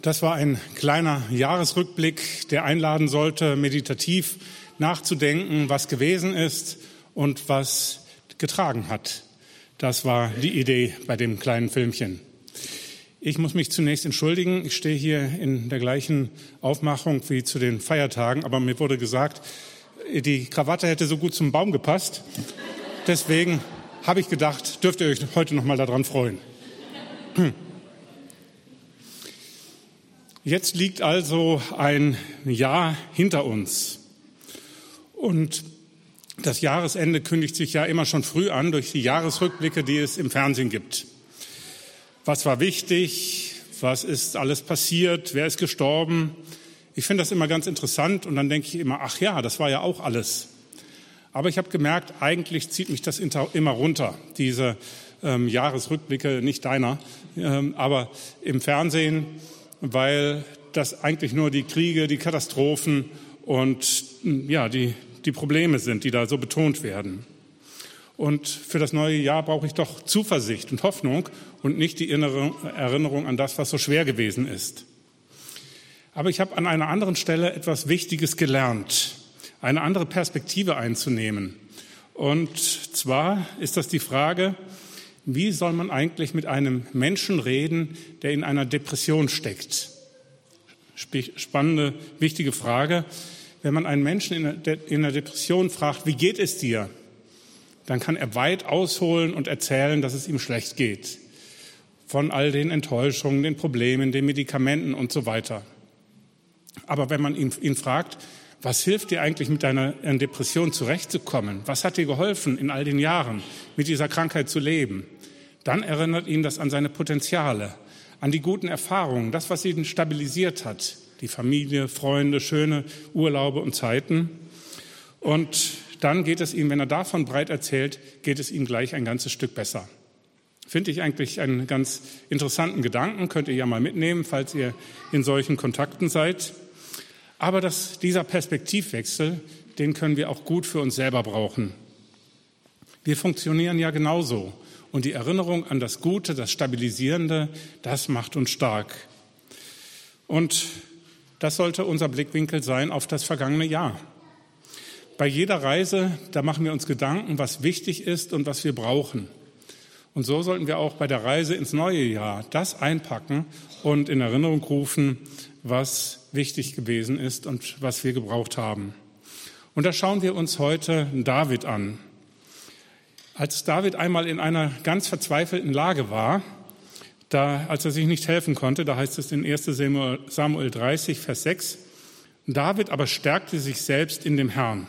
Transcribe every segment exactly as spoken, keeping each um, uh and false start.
Das war ein kleiner Jahresrückblick, der einladen sollte, meditativ nachzudenken, was gewesen ist und was getragen hat. Das war die Idee bei dem kleinen Filmchen. Ich muss mich zunächst entschuldigen. Ich stehe hier in der gleichen Aufmachung wie zu den Feiertagen, aber mir wurde gesagt, die Krawatte hätte so gut zum Baum gepasst. Deswegen habe ich gedacht, dürft ihr euch heute noch mal daran freuen. Jetzt liegt also ein Jahr hinter uns. Und das Jahresende kündigt sich ja immer schon früh an durch die Jahresrückblicke, die es im Fernsehen gibt. Was war wichtig? Was ist alles passiert? Wer ist gestorben? Ich finde das immer ganz interessant und dann denke ich immer, ach ja, das war ja auch alles. Aber ich habe gemerkt, eigentlich zieht mich das immer runter, diese ähm, Jahresrückblicke, nicht deiner, ähm, aber im Fernsehen, weil das eigentlich nur die Kriege, die Katastrophen und ja, die, die Probleme sind, die da so betont werden. Und für das neue Jahr brauche ich doch Zuversicht und Hoffnung und nicht die innere Erinnerung an das, was so schwer gewesen ist. Aber ich habe an einer anderen Stelle etwas Wichtiges gelernt, eine andere Perspektive einzunehmen. Und zwar ist das die Frage, wie soll man eigentlich mit einem Menschen reden, der in einer Depression steckt? Spannende, wichtige Frage. Wenn man einen Menschen in einer Depression fragt, wie geht es dir? Dann kann er weit ausholen und erzählen, dass es ihm schlecht geht. Von all den Enttäuschungen, den Problemen, den Medikamenten und so weiter. Aber wenn man ihn, ihn fragt, was hilft dir eigentlich mit deiner Depression zurechtzukommen? Was hat dir geholfen, in all den Jahren mit dieser Krankheit zu leben? Dann erinnert ihn das an seine Potenziale, an die guten Erfahrungen, das, was ihn stabilisiert hat. Die Familie, Freunde, schöne Urlaube und Zeiten. Und dann geht es ihm, wenn er davon breit erzählt, geht es ihm gleich ein ganzes Stück besser. Finde ich eigentlich einen ganz interessanten Gedanken, könnt ihr ja mal mitnehmen, falls ihr in solchen Kontakten seid. Aber das, dieser Perspektivwechsel, den können wir auch gut für uns selber brauchen. Wir funktionieren ja genauso. Und die Erinnerung an das Gute, das Stabilisierende, das macht uns stark. Und das sollte unser Blickwinkel sein auf das vergangene Jahr. Bei jeder Reise, da machen wir uns Gedanken, was wichtig ist und was wir brauchen. Und so sollten wir auch bei der Reise ins neue Jahr das einpacken und in Erinnerung rufen, was wichtig gewesen ist und was wir gebraucht haben. Und da schauen wir uns heute David an. Als David einmal in einer ganz verzweifelten Lage war, da, als er sich nicht helfen konnte, da heißt es in erster Samuel dreißig, Vers sechs, David aber stärkte sich selbst in dem Herrn.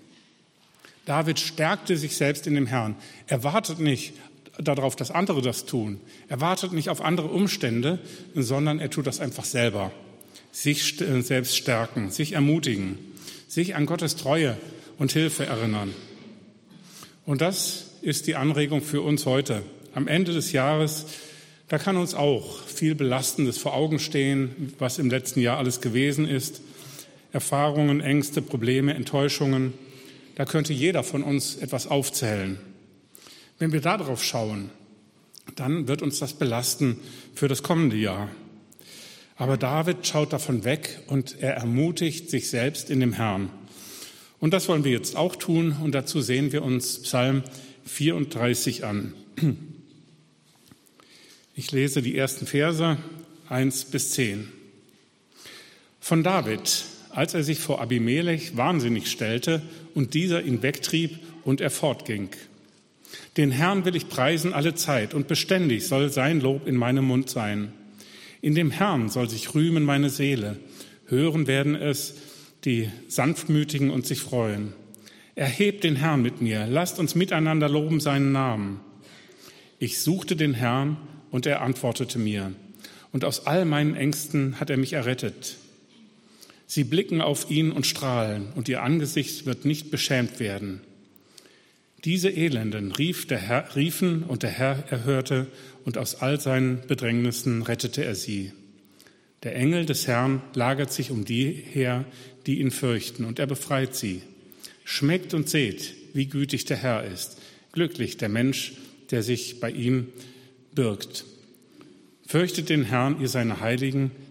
David stärkte sich selbst in dem Herrn. Er wartet nicht darauf, dass andere das tun. Er wartet nicht auf andere Umstände, sondern er tut das einfach selber. Sich selbst stärken, sich ermutigen, sich an Gottes Treue und Hilfe erinnern. Und das ist die Anregung für uns heute. Am Ende des Jahres, da kann uns auch viel Belastendes vor Augen stehen, was im letzten Jahr alles gewesen ist. Erfahrungen, Ängste, Probleme, Enttäuschungen. Da könnte jeder von uns etwas aufzählen. Wenn wir darauf schauen, dann wird uns das belasten für das kommende Jahr. Aber David schaut davon weg und er ermutigt sich selbst in dem Herrn. Und das wollen wir jetzt auch tun und dazu sehen wir uns Psalm vierunddreißig an. Ich lese die ersten Verse eins bis zehn. Von David, als er sich vor Abimelech wahnsinnig stellte und dieser ihn wegtrieb und er fortging. Den Herrn will ich preisen alle Zeit und beständig soll sein Lob in meinem Mund sein. In dem Herrn soll sich rühmen meine Seele. Hören werden es die Sanftmütigen und sich freuen. Erhebt den Herrn mit mir, lasst uns miteinander loben seinen Namen. Ich suchte den Herrn und er antwortete mir. Und aus all meinen Ängsten hat er mich errettet. Sie blicken auf ihn und strahlen und ihr Angesicht wird nicht beschämt werden. Diese Elenden rief der Herr, riefen und der Herr erhörte und aus all seinen Bedrängnissen rettete er sie. Der Engel des Herrn lagert sich um die her, die ihn fürchten, und er befreit sie. Schmeckt und seht, wie gütig der Herr ist. Glücklich der Mensch, der sich bei ihm birgt. Fürchtet den Herrn, ihr seine Heiligen,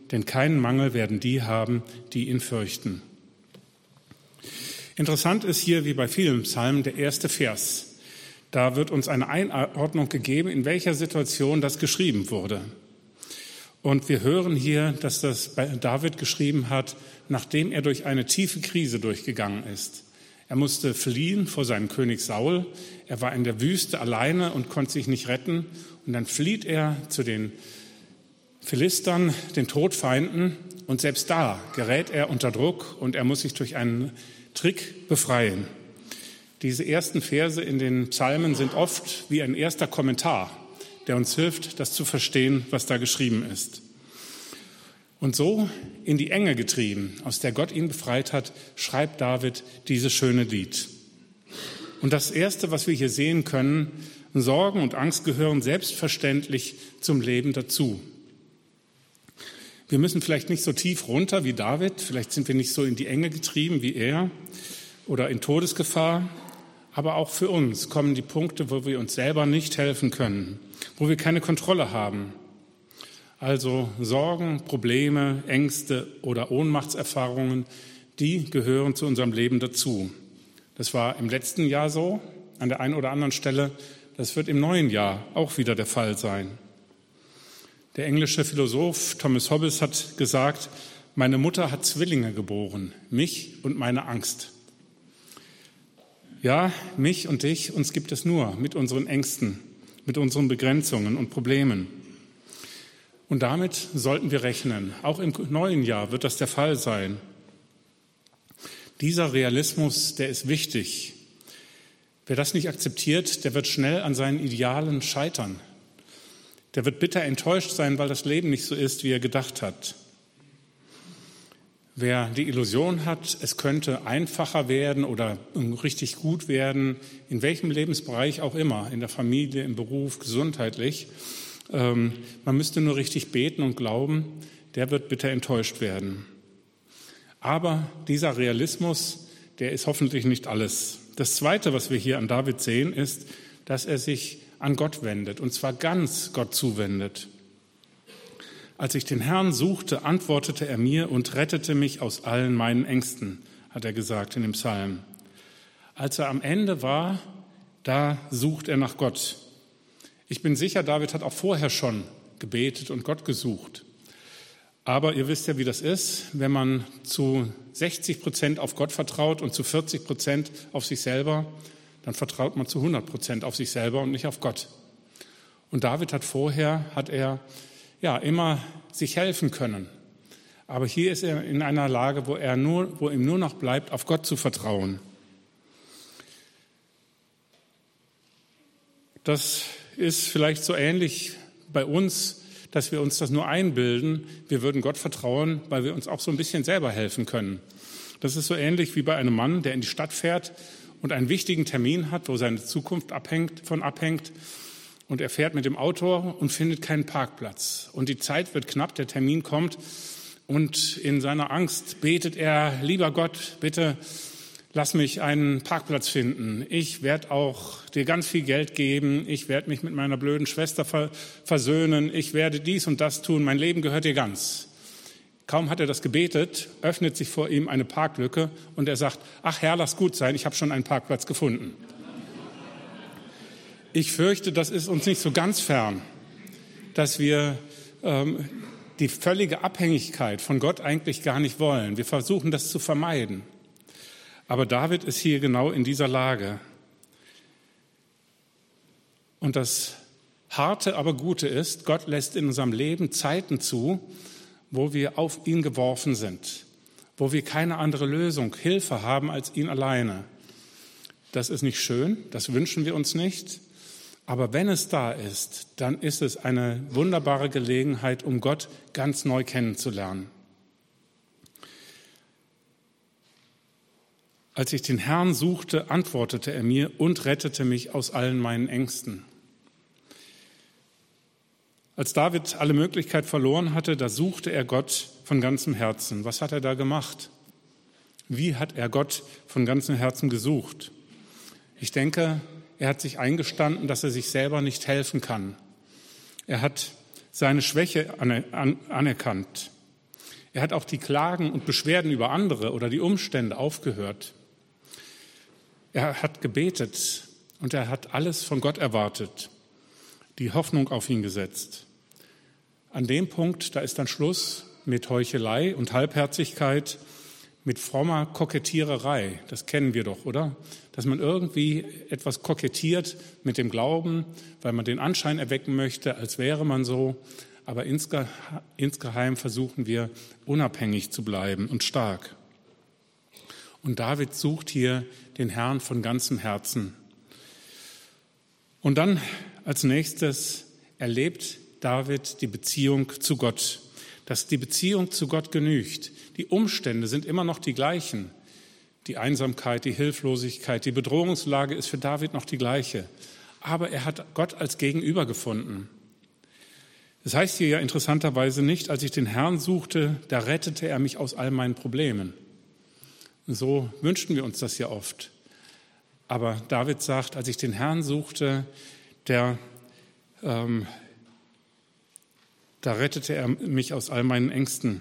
denn keinen Mangel werden die haben, die ihn fürchten. Interessant ist hier, wie bei vielen Psalmen, der erste Vers. Da wird uns eine Einordnung gegeben, in welcher Situation das geschrieben wurde. Und wir hören hier, dass das David geschrieben hat, nachdem er durch eine tiefe Krise durchgegangen ist. Er musste fliehen vor seinem König Saul. Er war in der Wüste alleine und konnte sich nicht retten. Und dann flieht er zu den Philistern, den Todfeinden. Und selbst da gerät er unter Druck und er muss sich durch einen Trick befreien. Diese ersten Verse in den Psalmen sind oft wie ein erster Kommentar, der uns hilft, das zu verstehen, was da geschrieben ist. Und so in die Enge getrieben, aus der Gott ihn befreit hat, schreibt David dieses schöne Lied. Und das Erste, was wir hier sehen können, Sorgen und Angst gehören selbstverständlich zum Leben dazu. Wir müssen vielleicht nicht so tief runter wie David, vielleicht sind wir nicht so in die Enge getrieben wie er oder in Todesgefahr, aber auch für uns kommen die Punkte, wo wir uns selber nicht helfen können, wo wir keine Kontrolle haben. Also Sorgen, Probleme, Ängste oder Ohnmachtserfahrungen, die gehören zu unserem Leben dazu. Das war im letzten Jahr so, an der einen oder anderen Stelle. Das wird im neuen Jahr auch wieder der Fall sein. Der englische Philosoph Thomas Hobbes hat gesagt, meine Mutter hat Zwillinge geboren, mich und meine Angst. Ja, mich und dich, uns gibt es nur mit unseren Ängsten, mit unseren Begrenzungen und Problemen. Und damit sollten wir rechnen. Auch im neuen Jahr wird das der Fall sein. Dieser Realismus, der ist wichtig. Wer das nicht akzeptiert, der wird schnell an seinen Idealen scheitern. Der wird bitter enttäuscht sein, weil das Leben nicht so ist, wie er gedacht hat. Wer die Illusion hat, es könnte einfacher werden oder richtig gut werden, in welchem Lebensbereich auch immer, in der Familie, im Beruf, gesundheitlich, ähm, man müsste nur richtig beten und glauben, der wird bitter enttäuscht werden. Aber dieser Realismus, der ist hoffentlich nicht alles. Das Zweite, was wir hier an David sehen, ist, dass er sich an Gott wendet, und zwar ganz Gott zuwendet. Als ich den Herrn suchte, antwortete er mir und rettete mich aus allen meinen Ängsten, hat er gesagt in dem Psalm. Als er am Ende war, da sucht er nach Gott. Ich bin sicher, David hat auch vorher schon gebetet und Gott gesucht. Aber ihr wisst ja, wie das ist, wenn man zu sechzig Prozent auf Gott vertraut und zu vierzig Prozent auf sich selber, dann vertraut man zu hundert Prozent auf sich selber und nicht auf Gott. Und David hat vorher, hat er ja immer sich helfen können. Aber hier ist er in einer Lage, wo er nur, wo ihm nur noch bleibt, auf Gott zu vertrauen. Das ist vielleicht so ähnlich bei uns, dass wir uns das nur einbilden, wir würden Gott vertrauen, weil wir uns auch so ein bisschen selber helfen können. Das ist so ähnlich wie bei einem Mann, der in die Stadt fährt und einen wichtigen Termin hat, wo seine Zukunft abhängt, von abhängt. Und er fährt mit dem Auto und findet keinen Parkplatz. Und die Zeit wird knapp, der Termin kommt. Und in seiner Angst betet er, lieber Gott, bitte lass mich einen Parkplatz finden. Ich werde auch dir ganz viel Geld geben. Ich werde mich mit meiner blöden Schwester versöhnen. Ich werde dies und das tun. Mein Leben gehört dir ganz. Kaum hat er das gebetet, öffnet sich vor ihm eine Parklücke und er sagt, ach Herr, lass gut sein, ich habe schon einen Parkplatz gefunden. Ich fürchte, das ist uns nicht so ganz fern, dass wir ähm, die völlige Abhängigkeit von Gott eigentlich gar nicht wollen. Wir versuchen, das zu vermeiden. Aber David ist hier genau in dieser Lage. Und das Harte, aber Gute ist, Gott lässt in unserem Leben Zeiten zu, wo wir auf ihn geworfen sind, wo wir keine andere Lösung, Hilfe haben als ihn alleine. Das ist nicht schön, das wünschen wir uns nicht. Aber wenn es da ist, dann ist es eine wunderbare Gelegenheit, um Gott ganz neu kennenzulernen. Als ich den Herrn suchte, antwortete er mir und rettete mich aus allen meinen Ängsten. Als David alle Möglichkeit verloren hatte, da suchte er Gott von ganzem Herzen. Was hat er da gemacht? Wie hat er Gott von ganzem Herzen gesucht? Ich denke, er hat sich eingestanden, dass er sich selber nicht helfen kann. Er hat seine Schwäche anerkannt. Er hat auch die Klagen und Beschwerden über andere oder die Umstände aufgehört. Er hat gebetet und er hat alles von Gott erwartet, die Hoffnung auf ihn gesetzt. An dem Punkt, da ist dann Schluss mit Heuchelei und Halbherzigkeit, mit frommer Kokettiererei. Das kennen wir doch, oder? Dass man irgendwie etwas kokettiert mit dem Glauben, weil man den Anschein erwecken möchte, als wäre man so. Aber insgeheim versuchen wir, unabhängig zu bleiben und stark. Und David sucht hier den Herrn von ganzem Herzen. Und dann als nächstes erlebt David die Beziehung zu Gott. Dass die Beziehung zu Gott genügt. Die Umstände sind immer noch die gleichen. Die Einsamkeit, die Hilflosigkeit, die Bedrohungslage ist für David noch die gleiche. Aber er hat Gott als Gegenüber gefunden. Das heißt hier ja interessanterweise nicht, als ich den Herrn suchte, da rettete er mich aus all meinen Problemen. Und so wünschten wir uns das ja oft. Aber David sagt, als ich den Herrn suchte, der, ähm, da rettete er mich aus all meinen Ängsten.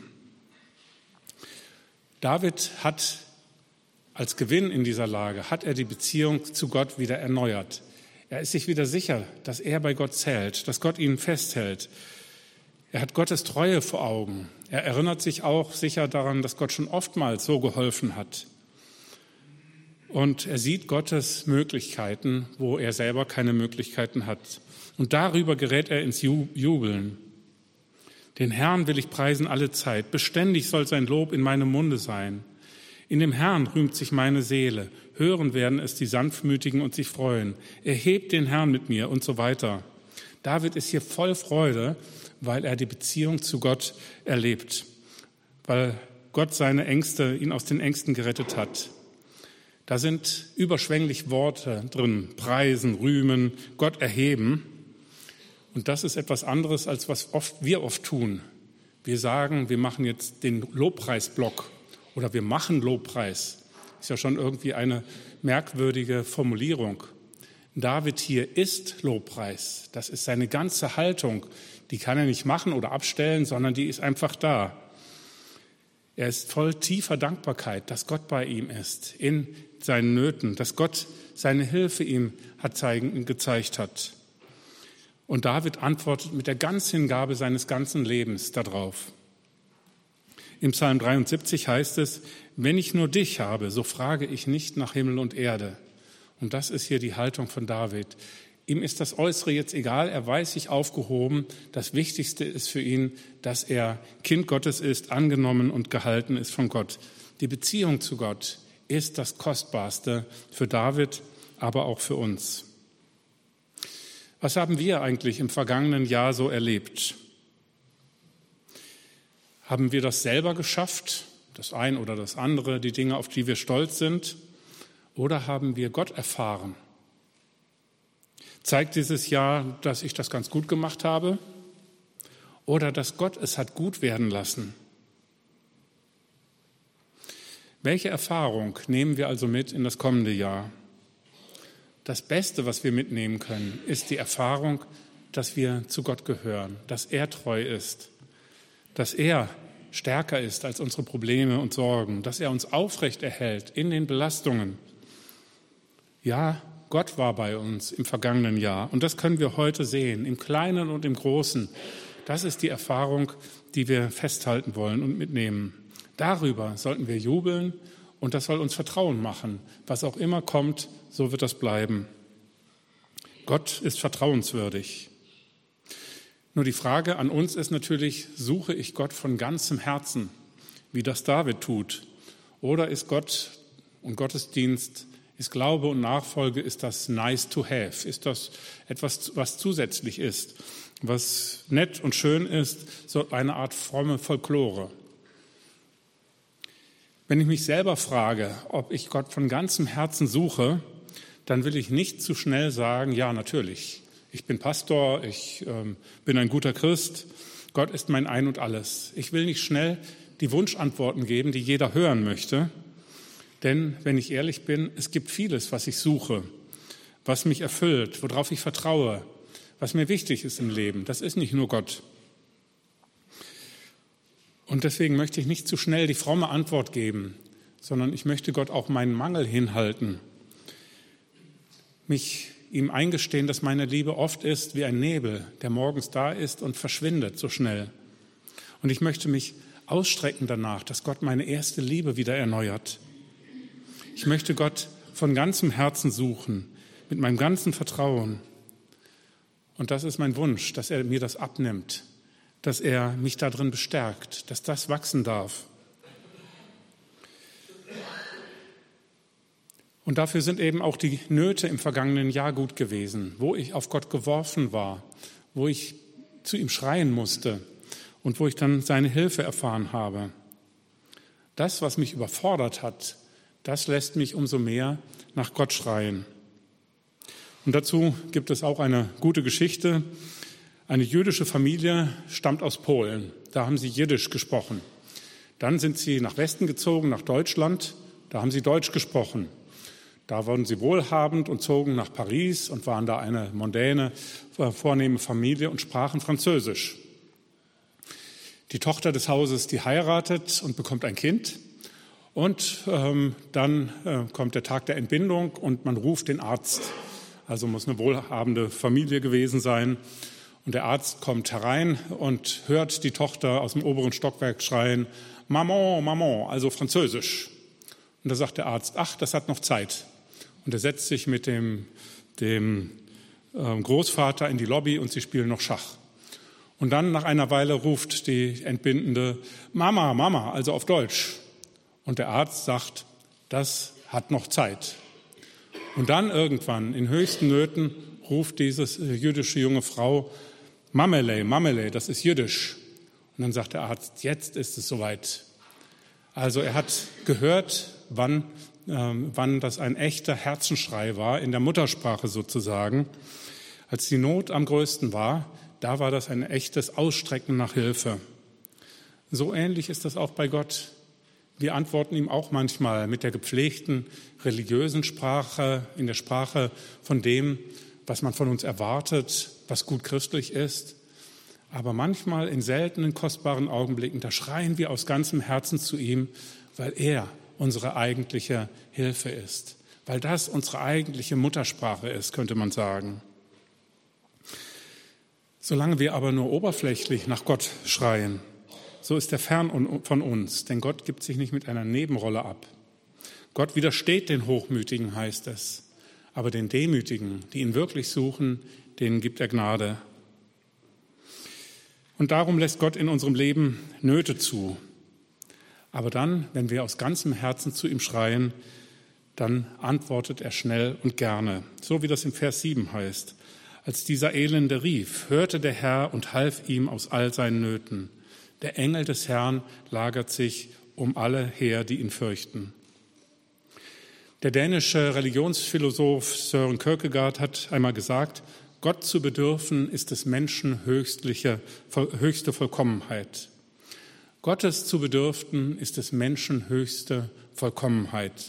David hat als Gewinn in dieser Lage, hat er die Beziehung zu Gott wieder erneuert. Er ist sich wieder sicher, dass er bei Gott zählt, dass Gott ihn festhält. Er hat Gottes Treue vor Augen. Er erinnert sich auch sicher daran, dass Gott schon oftmals so geholfen hat. Und er sieht Gottes Möglichkeiten, wo er selber keine Möglichkeiten hat. Und darüber gerät er ins Jubeln. Den Herrn will ich preisen alle Zeit. Beständig soll sein Lob in meinem Munde sein. In dem Herrn rühmt sich meine Seele. Hören werden es die Sanftmütigen und sich freuen. Erhebt den Herrn mit mir und so weiter. David ist hier voll Freude, weil er die Beziehung zu Gott erlebt. Weil Gott seine Ängste, ihn aus den Ängsten gerettet hat. Da sind überschwänglich Worte drin. Preisen, rühmen, Gott erheben. Und das ist etwas anderes, als was oft, wir oft tun. Wir sagen, wir machen jetzt den Lobpreisblock oder wir machen Lobpreis. Ist ja schon irgendwie eine merkwürdige Formulierung. David hier ist Lobpreis. Das ist seine ganze Haltung. Die kann er nicht machen oder abstellen, sondern die ist einfach da. Er ist voll tiefer Dankbarkeit, dass Gott bei ihm ist, in seinen Nöten, dass Gott seine Hilfe ihm hat zeigen, gezeigt hat. Und David antwortet mit der ganzen Hingabe seines ganzen Lebens darauf. Im Psalm dreiundsiebzig heißt es, wenn ich nur dich habe, so frage ich nicht nach Himmel und Erde. Und das ist hier die Haltung von David. Ihm ist das Äußere jetzt egal, er weiß sich aufgehoben. Das Wichtigste ist für ihn, dass er Kind Gottes ist, angenommen und gehalten ist von Gott. Die Beziehung zu Gott ist das Kostbarste für David, aber auch für uns. Was haben wir eigentlich im vergangenen Jahr so erlebt? Haben wir das selber geschafft, das ein oder das andere, die Dinge, auf die wir stolz sind? Oder haben wir Gott erfahren? Zeigt dieses Jahr, dass ich das ganz gut gemacht habe? Oder dass Gott es hat gut werden lassen? Welche Erfahrung nehmen wir also mit in das kommende Jahr? Das Beste, was wir mitnehmen können, ist die Erfahrung, dass wir zu Gott gehören, dass er treu ist, dass er stärker ist als unsere Probleme und Sorgen, dass er uns aufrecht erhält in den Belastungen. Ja, Gott war bei uns im vergangenen Jahr und das können wir heute sehen, im Kleinen und im Großen. Das ist die Erfahrung, die wir festhalten wollen und mitnehmen. Darüber sollten wir jubeln und das soll uns Vertrauen machen. Was auch immer kommt, so wird das bleiben. Gott ist vertrauenswürdig. Nur die Frage an uns ist natürlich, suche ich Gott von ganzem Herzen, wie das David tut? Oder ist Gott und Gottesdienst, ist Glaube und Nachfolge, ist das nice to have? Ist das etwas, was zusätzlich ist, was nett und schön ist, so eine Art fromme Folklore? Wenn ich mich selber frage, ob ich Gott von ganzem Herzen suche, dann will ich nicht zu schnell sagen, ja, natürlich, ich bin Pastor, ich ähm, bin ein guter Christ, Gott ist mein Ein und Alles. Ich will nicht schnell die Wunschantworten geben, die jeder hören möchte, denn wenn ich ehrlich bin, es gibt vieles, was ich suche, was mich erfüllt, worauf ich vertraue, was mir wichtig ist im Leben. Das ist nicht nur Gott. Und deswegen möchte ich nicht zu schnell die fromme Antwort geben, sondern ich möchte Gott auch meinen Mangel hinhalten, mich ihm eingestehen, dass meine Liebe oft ist wie ein Nebel, der morgens da ist und verschwindet so schnell. Und ich möchte mich ausstrecken danach, dass Gott meine erste Liebe wieder erneuert. Ich möchte Gott von ganzem Herzen suchen, mit meinem ganzen Vertrauen. Und das ist mein Wunsch, dass er mir das abnimmt, dass er mich darin bestärkt, dass das wachsen darf. Und dafür sind eben auch die Nöte im vergangenen Jahr gut gewesen, wo ich auf Gott geworfen war, wo ich zu ihm schreien musste und wo ich dann seine Hilfe erfahren habe. Das, was mich überfordert hat, das lässt mich umso mehr nach Gott schreien. Und dazu gibt es auch eine gute Geschichte. Eine jüdische Familie stammt aus Polen. Da haben sie Jiddisch gesprochen. Dann sind sie nach Westen gezogen, nach Deutschland. Da haben sie Deutsch gesprochen. Da wurden sie wohlhabend und zogen nach Paris und waren da eine mondäne, vornehme Familie und sprachen Französisch. Die Tochter des Hauses, die heiratet und bekommt ein Kind. Und ähm, dann äh, kommt der Tag der Entbindung und man ruft den Arzt. Also muss eine wohlhabende Familie gewesen sein. Und der Arzt kommt herein und hört die Tochter aus dem oberen Stockwerk schreien, Maman, Maman, also Französisch. Und da sagt der Arzt, ach, das hat noch Zeit. Und er setzt sich mit dem, dem äh, Großvater in die Lobby und sie spielen noch Schach. Und dann nach einer Weile ruft die Entbindende, Mama, Mama, also auf Deutsch. Und der Arzt sagt, das hat noch Zeit. Und dann irgendwann, in höchsten Nöten, ruft diese jüdische junge Frau, Mamele, Mamele, das ist Jiddisch. Und dann sagt der Arzt, jetzt ist es soweit. Also er hat gehört, wann, äh, wann das ein echter Herzensschrei war, in der Muttersprache sozusagen. Als die Not am größten war, da war das ein echtes Ausstrecken nach Hilfe. So ähnlich ist das auch bei Gott. Wir antworten ihm auch manchmal mit der gepflegten religiösen Sprache, in der Sprache von dem, was man von uns erwartet, was gut christlich ist. Aber manchmal in seltenen, kostbaren Augenblicken, da schreien wir aus ganzem Herzen zu ihm, weil er unsere eigentliche Hilfe ist, weil das unsere eigentliche Muttersprache ist, könnte man sagen. Solange wir aber nur oberflächlich nach Gott schreien, so ist er fern von uns, denn Gott gibt sich nicht mit einer Nebenrolle ab. Gott widersteht den Hochmütigen, heißt es, aber den Demütigen, die ihn wirklich suchen, denen gibt er Gnade. Und darum lässt Gott in unserem Leben Nöte zu. Aber dann, wenn wir aus ganzem Herzen zu ihm schreien, dann antwortet er schnell und gerne, so wie das in Vers sieben heißt. Als dieser Elende rief, hörte der Herr und half ihm aus all seinen Nöten. Der Engel des Herrn lagert sich um alle her, die ihn fürchten. Der dänische Religionsphilosoph Søren Kierkegaard hat einmal gesagt, Gott zu bedürfen ist des Menschen höchstliche, höchste Vollkommenheit. Gottes zu bedürfen ist des Menschen höchste Vollkommenheit.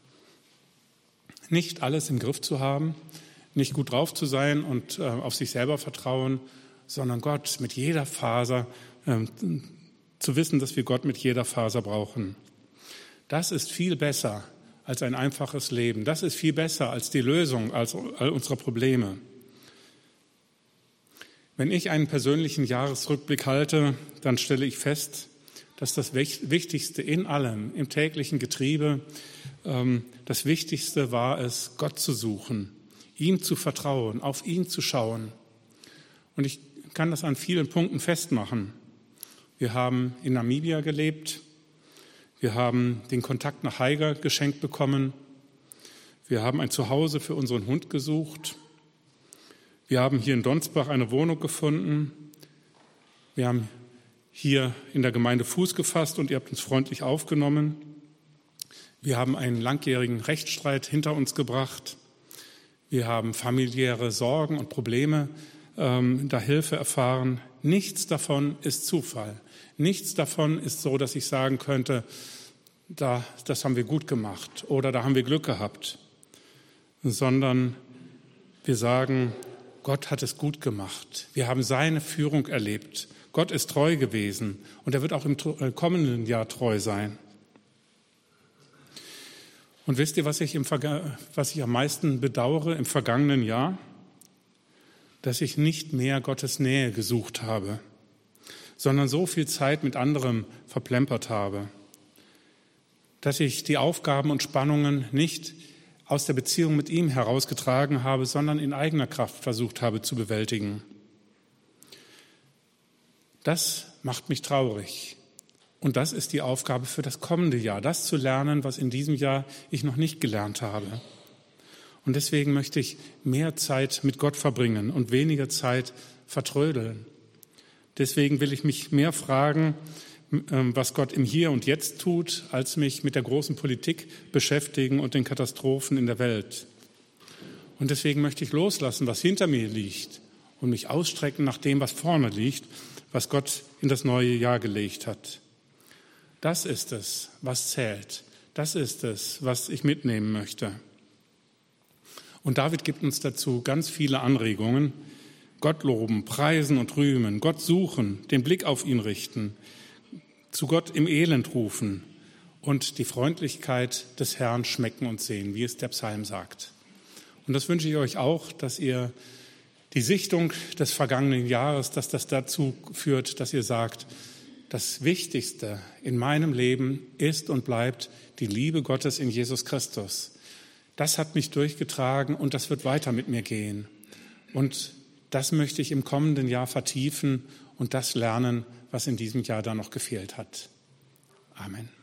Nicht alles im Griff zu haben, nicht gut drauf zu sein und äh, auf sich selber vertrauen, sondern Gott mit jeder Faser, äh, zu wissen, dass wir Gott mit jeder Faser brauchen. Das ist viel besser als ein einfaches Leben. Das ist viel besser als die Lösung als all unserer Probleme. Wenn ich einen persönlichen Jahresrückblick halte, dann stelle ich fest, dass das Wichtigste in allem, im täglichen Getriebe, ähm, das Wichtigste war es, Gott zu suchen, ihm zu vertrauen, auf ihn zu schauen. Und ich kann das an vielen Punkten festmachen. Wir haben in Namibia gelebt, wir haben den Kontakt nach Haiger geschenkt bekommen, wir haben ein Zuhause für unseren Hund gesucht, wir haben hier in Donsbach eine Wohnung gefunden, wir haben hier in der Gemeinde Fuß gefasst und ihr habt uns freundlich aufgenommen. Wir haben einen langjährigen Rechtsstreit hinter uns gebracht. Wir haben familiäre Sorgen und Probleme, ähm, da Hilfe erfahren. Nichts davon ist Zufall. Nichts davon ist so, dass ich sagen könnte, da, das haben wir gut gemacht oder da haben wir Glück gehabt, sondern wir sagen, Gott hat es gut gemacht. Wir haben seine Führung erlebt. Gott ist treu gewesen und er wird auch im kommenden Jahr treu sein. Und wisst ihr, was ich, im Verga- was ich am meisten bedauere im vergangenen Jahr? Dass ich nicht mehr Gottes Nähe gesucht habe, sondern so viel Zeit mit anderem verplempert habe. Dass ich die Aufgaben und Spannungen nicht aus der Beziehung mit ihm herausgetragen habe, sondern in eigener Kraft versucht habe zu bewältigen. Das macht mich traurig. Und das ist die Aufgabe für das kommende Jahr, das zu lernen, was in diesem Jahr ich noch nicht gelernt habe. Und deswegen möchte ich mehr Zeit mit Gott verbringen und weniger Zeit vertrödeln. Deswegen will ich mich mehr fragen, was Gott im Hier und Jetzt tut, als mich mit der großen Politik beschäftigen und den Katastrophen in der Welt. Und deswegen möchte ich loslassen, was hinter mir liegt und mich ausstrecken nach dem, was vorne liegt, was Gott in das neue Jahr gelegt hat. Das ist es, was zählt. Das ist es, was ich mitnehmen möchte. Und David gibt uns dazu ganz viele Anregungen. Gott loben, preisen und rühmen, Gott suchen, den Blick auf ihn richten, zu Gott im Elend rufen und die Freundlichkeit des Herrn schmecken und sehen, wie es der Psalm sagt. Und das wünsche ich euch auch, dass ihr die Sichtung des vergangenen Jahres, dass das dazu führt, dass ihr sagt, das Wichtigste in meinem Leben ist und bleibt die Liebe Gottes in Jesus Christus. Das hat mich durchgetragen und das wird weiter mit mir gehen. Und das möchte ich im kommenden Jahr vertiefen und das lernen, was in diesem Jahr da noch gefehlt hat. Amen.